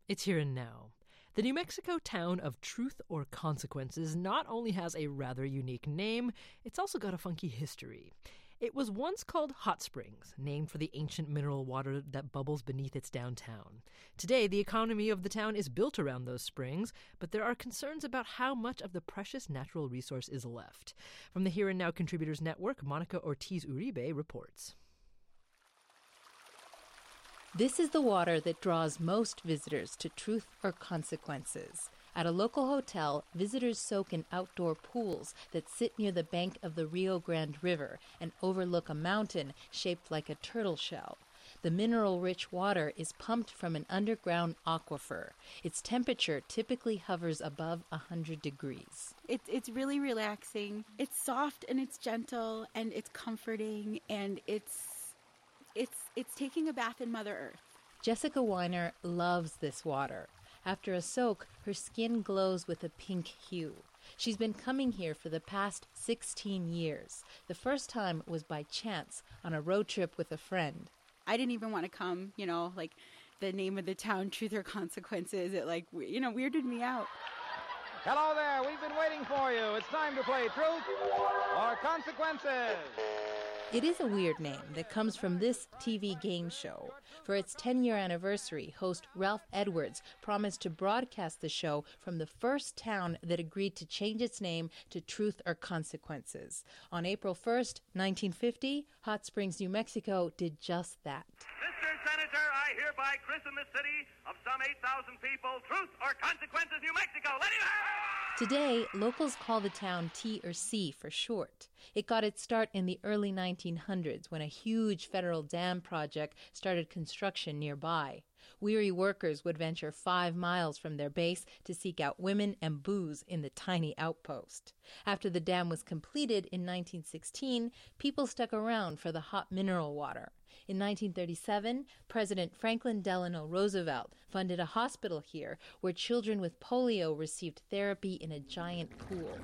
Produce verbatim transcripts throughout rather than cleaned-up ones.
It's here and now. The New Mexico town of Truth or Consequences not only has a rather unique name, it's also got a funky history. It was once called Hot Springs, named for the ancient mineral water that bubbles beneath its downtown. Today, the economy of the town is built around those springs, but there are concerns about how much of the precious natural resource is left. From the Here and Now Contributors Network, Monica Ortiz-Uribe reports. This is the water that draws most visitors to Truth or Consequences. At a local hotel, visitors soak in outdoor pools that sit near the bank of the Rio Grande River and overlook a mountain shaped like a turtle shell. The mineral-rich water is pumped from an underground aquifer. Its temperature typically hovers above one hundred degrees. It's it's really relaxing. It's soft and it's gentle and it's comforting and it's It's it's taking a bath in Mother Earth. Jessica Weiner loves this water. After a soak, her skin glows with a pink hue. She's been coming here for the past sixteen years. The first time was by chance on a road trip with a friend. I didn't even want to come, you know, like the name of the town, Truth or Consequences, it like, you know, weirded me out. Hello there, we've been waiting for you. It's time to play Truth or Consequences. It is a weird name that comes from this T V game show. For its ten-year anniversary, host Ralph Edwards promised to broadcast the show from the first town that agreed to change its name to Truth or Consequences. On April first, nineteen fifty, Hot Springs, New Mexico did just that. Mister Senator, I hereby christen the city of some eight thousand people, Truth or Consequences, New Mexico. Let him have! Today, locals call the town T or C for short. It got its start in the early nineteen hundreds when a huge federal dam project started construction nearby. Weary workers would venture five miles from their base to seek out women and booze in the tiny outpost. After the dam was completed in nineteen sixteen, people stuck around for the hot mineral water. In nineteen thirty-seven, President Franklin Delano Roosevelt funded a hospital here where children with polio received therapy in a giant pool.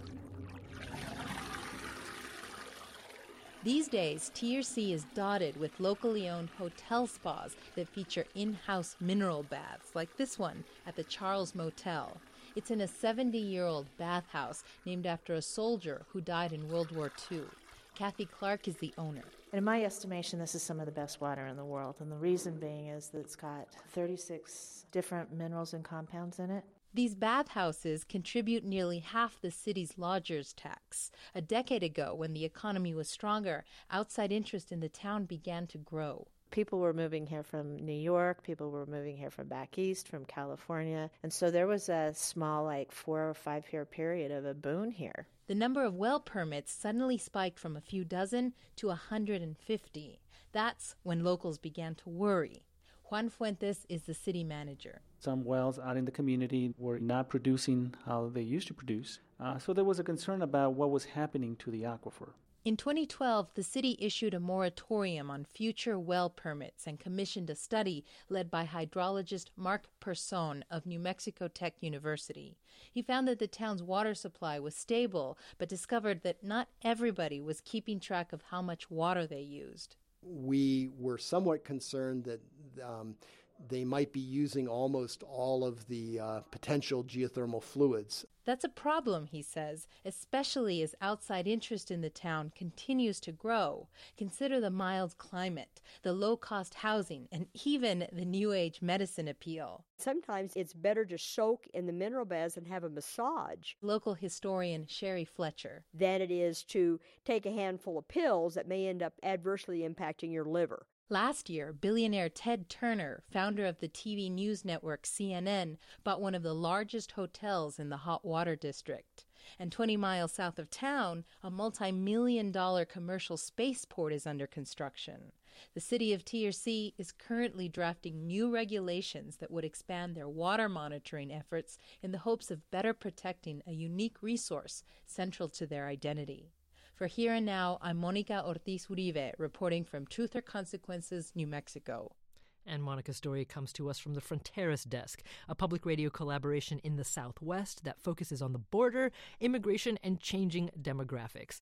These days, T R C is dotted with locally owned hotel spas that feature in-house mineral baths, like this one at the Charles Motel. It's in a seventy-year-old bathhouse named after a soldier who died in World War Two. Kathy Clark is the owner. In my estimation, this is some of the best water in the world, and the reason being is that it's got thirty-six different minerals and compounds in it. These bathhouses contribute nearly half the city's lodgers' tax. A decade ago, when the economy was stronger, outside interest in the town began to grow. People were moving here from New York, people were moving here from back east, from California, and so there was a small, like, four or five year period of a boon here. The number of well permits suddenly spiked from a few dozen to one hundred fifty. That's when locals began to worry. Juan Fuentes is the city manager. Some wells out in the community were not producing how they used to produce. Uh, so there was a concern about what was happening to the aquifer. In twenty twelve, the city issued a moratorium on future well permits and commissioned a study led by hydrologist Mark Person of New Mexico Tech University. He found that the town's water supply was stable, but discovered that not everybody was keeping track of how much water they used. We were somewhat concerned that um, they might be using almost all of the uh, potential geothermal fluids. That's a problem, he says, especially as outside interest in the town continues to grow. Consider the mild climate, the low-cost housing, and even the New Age medicine appeal. Sometimes it's better to soak in the mineral baths and have a massage. Local historian Sherry Fletcher. Than it is to take a handful of pills that may end up adversely impacting your liver. Last year, billionaire Ted Turner, founder of the T V news network C N N, bought one of the largest hotels in the hot water district. And twenty miles south of town, a multi-million dollar commercial spaceport is under construction. The city of T R C is currently drafting new regulations that would expand their water monitoring efforts in the hopes of better protecting a unique resource central to their identity. For Here and Now, I'm Monica Ortiz-Uribe, reporting from Truth or Consequences, New Mexico. And Monica's story comes to us from the Fronteras Desk, a public radio collaboration in the Southwest that focuses on the border, immigration, and changing demographics.